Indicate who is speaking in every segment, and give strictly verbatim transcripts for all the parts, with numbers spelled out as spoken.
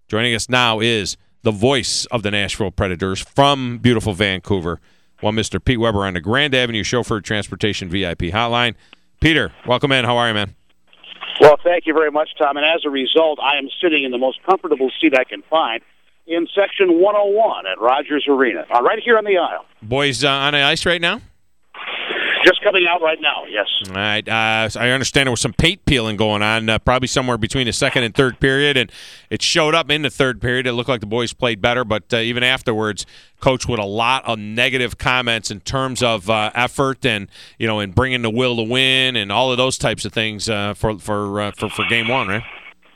Speaker 1: Joining us now is the voice of the Nashville Predators from beautiful Vancouver, one Mister Pete Weber on the Grand Avenue Chauffeur Transportation V I P Hotline. Peter, welcome in. How are you, man?
Speaker 2: Well, thank you very much, Tom. And as a result, I am sitting in the most comfortable seat I can find in Section one oh one at Rogers Arena, uh, right here on the aisle.
Speaker 1: Boys uh, on the ice right now?
Speaker 2: Just coming out right now, yes.
Speaker 1: All right. Uh, I understand there was some paint peeling going on, uh, probably somewhere between the second and third period, and it showed up in the third period. It looked like the boys played better, but uh, even afterwards, Coach with a lot of negative comments in terms of uh, effort and you know, and bringing the will to win and all of those types of things uh, for for, uh, for for game one, right?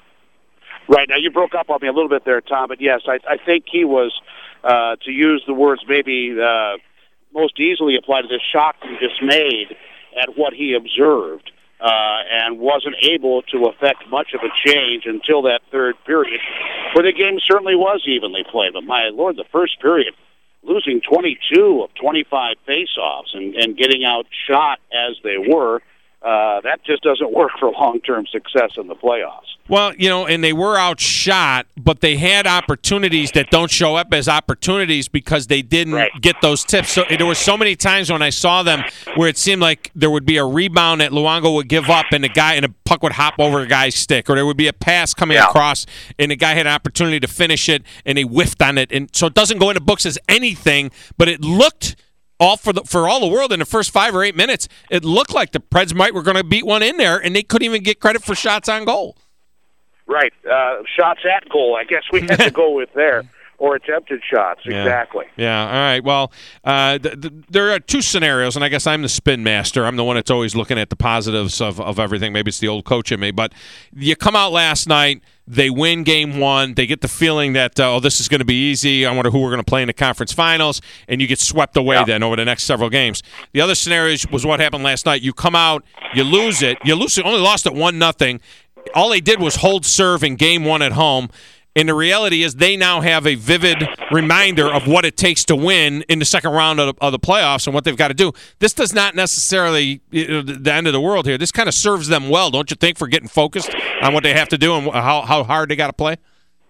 Speaker 2: Right. Now you broke up on me a little bit there, Tom, but yes, I, I think he was, uh, to use the words maybe. Uh, most easily applied to this, shocked and dismayed at what he observed uh, and wasn't able to affect much of a change until that third period, where the game certainly was evenly played. But my Lord, the first period, losing twenty-two of twenty-five faceoffs and, and getting outshot as they were, uh, that just doesn't work for long-term success in the playoffs.
Speaker 1: Well, you know, and they were outshot, but they had opportunities that don't show up as opportunities because they didn't
Speaker 2: right.
Speaker 1: get those tips. So there were so many times when I saw them where it seemed like there would be a rebound that Luongo would give up and the guy and a puck would hop over a guy's stick, or there would be a pass coming
Speaker 2: yeah.
Speaker 1: across and the guy had an opportunity to finish it and they whiffed on it. And so it doesn't go into books as anything, but it looked all for the for all the world in the first five or eight minutes, it looked like the Preds might were going to beat one in there, and they couldn't even get credit for shots on goal.
Speaker 2: Right. Uh, shots at goal, I guess we had to go with there, or attempted shots,
Speaker 1: yeah.
Speaker 2: exactly.
Speaker 1: Yeah, all right. Well, uh, th- th- there are two scenarios, and I guess I'm the spin master. I'm the one that's always looking at the positives of, of everything. Maybe it's the old coach in me. But you come out last night, they win game one, they get the feeling that, uh, oh, this is going to be easy. I wonder who we're going to play in the conference finals, and you get swept away yeah. then over the next several games. The other scenario was what happened last night. You come out, you lose it. You lose it, only lost it one nothing. All they did was hold serve in game one at home. And the reality is they now have a vivid reminder of what it takes to win in the second round of the, of the playoffs and what they've got to do. This does not necessarily you know, the end of the world here. This kind of serves them well, don't you think, for getting focused on what they have to do and how, how hard they got to play?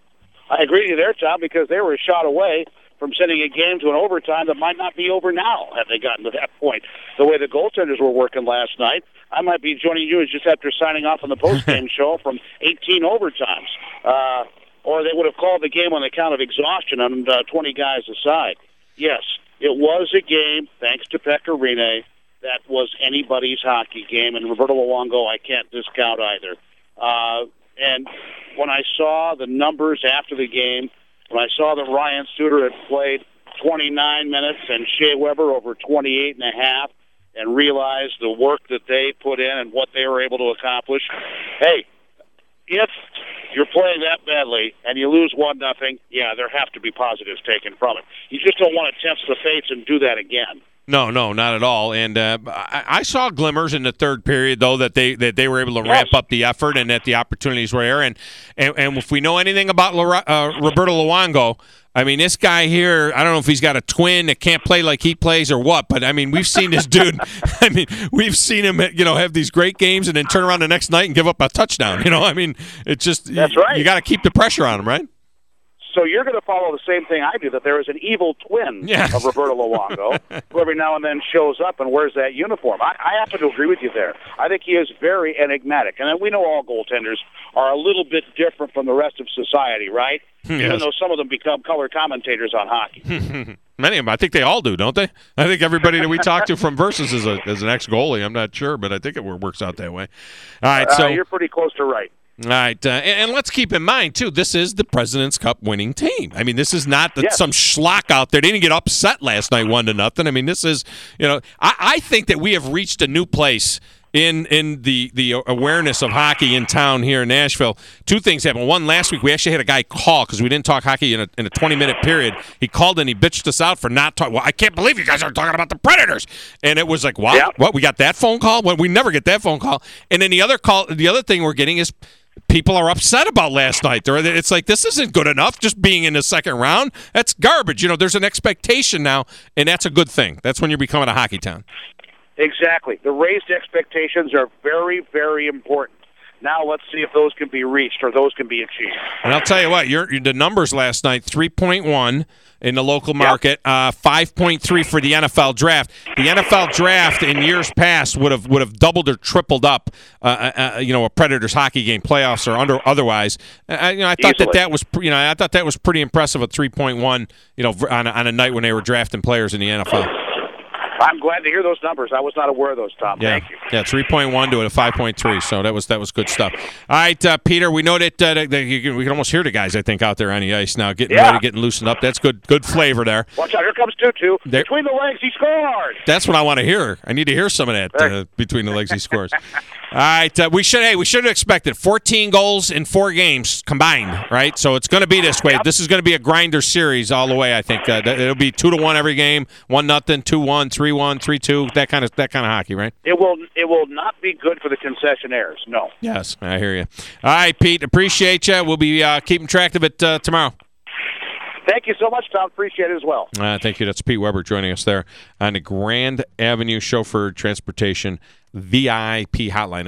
Speaker 2: I agree with you there, Tom, because they were a shot away from sending a game to an overtime that might not be over now had they gotten to that point. The way the goaltenders were working last night, I might be joining you just after signing off on the postgame show from eighteen overtimes. Uh, or they would have called the game on the count of exhaustion and uh, twenty guys aside. Yes, it was a game, thanks to Pekka Rinne, that was anybody's hockey game, and Roberto Luongo I can't discount either. Uh, and when I saw the numbers after the game, when I saw that Ryan Suter had played twenty-nine minutes and Shea Weber over twenty-eight and a half, and realized the work that they put in and what they were able to accomplish, hey, if you're playing that badly and you lose one nothing, yeah, there have to be positives taken from it. You just don't want to tempt the fates and do that again.
Speaker 1: No, no, not at all. And uh, I, I saw glimmers in the third period, though, that they that they were able to
Speaker 2: yes.
Speaker 1: ramp up the effort and that the opportunities were there. And and, and if we know anything about Lora, uh, Roberto Luongo, I mean, this guy here, I don't know if he's got a twin that can't play like he plays or what, but, I mean, we've seen this dude. I mean, we've seen him, you know, have these great games and then turn around the next night and give up a touchdown. You know, I mean, it's just
Speaker 2: That's
Speaker 1: you,
Speaker 2: right.
Speaker 1: you got to keep the pressure on him, right?
Speaker 2: So you're going to follow the same thing I do, that there is an evil twin
Speaker 1: yeah.
Speaker 2: of Roberto Luongo who every now and then shows up and wears that uniform. I, I happen to agree with you there. I think he is very enigmatic. And we know all goaltenders are a little bit different from the rest of society, right?
Speaker 1: Yes.
Speaker 2: Even though some of them become color commentators on hockey.
Speaker 1: Many of them. I think they all do, don't they? I think everybody that we talk to from Versus is, a, is an ex-goalie. I'm not sure, but I think it works out that way. All right, so
Speaker 2: uh, you're pretty close to right.
Speaker 1: All right, uh, and, and let's keep in mind, too, this is the President's Cup winning team. I mean, this is not the,
Speaker 2: yes.
Speaker 1: some schlock out there. They didn't get upset last night one to nothing. I mean, this is, you know, I, I think that we have reached a new place in in the, the awareness of hockey in town here in Nashville. Two things happened. One, last week we actually had a guy call because we didn't talk hockey in a, in a twenty-minute period. He called and he bitched us out for not talking. Well, I can't believe you guys are talking about the Predators. And it was like, wow,
Speaker 2: yep.
Speaker 1: what? We got that phone call? Well, we never get that phone call. And then the other call, the other thing we're getting is people are upset about last night. They're, it's like, this isn't good enough, just being in the second round. That's garbage. You know, there's an expectation now, and that's a good thing. That's when you're becoming a hockey town.
Speaker 2: Exactly. The raised expectations are very, very important. Now let's see if those can be reached or those can be achieved.
Speaker 1: And I'll tell you what, your the numbers last night: three point one in the local market, yep. uh, five point three for the N F L draft. The N F L draft in years past would have would have doubled or tripled up, uh, uh, you know, a Predators hockey game, playoffs or under otherwise. Uh, you know, I thought
Speaker 2: Easily.
Speaker 1: that that was, you know, I thought that was pretty impressive at three point one. You know, on a, on a night when they were drafting players in the N F L.
Speaker 2: I'm glad to hear those numbers. I was not aware of those, Tom.
Speaker 1: Yeah.
Speaker 2: Thank you.
Speaker 1: Yeah, three point one to a five point three, so that was that was good stuff. All right, uh, Peter, we know that, uh, that you can, we can almost hear the guys, I think, out there on the ice now, getting
Speaker 2: yeah.
Speaker 1: ready, getting loosened up. That's good good flavor there.
Speaker 2: Watch out, here comes Tutu. There. Between the legs, he scored.
Speaker 1: That's what I want to hear. I need to hear some of that uh, between the legs he scores. All right, uh, we should hey, we should have expected fourteen goals in four games combined, right? So it's going to be this way.
Speaker 2: Yep.
Speaker 1: This is going to be a grinder series all the way, I think. Uh, it'll be two to one every game, one nothing, two one, three one, three two, that kind of that kind of hockey, right?
Speaker 2: It will it will not be good for the concessionaires. No.
Speaker 1: Yes, I hear you. All right, Pete, appreciate you. We'll be uh, keeping track of it uh, tomorrow.
Speaker 2: Thank you so much, Tom. Appreciate it as well.
Speaker 1: Uh, thank you. That's Pete Weber joining us there on the Grand Avenue Chauffeur Transportation V I P Hotline.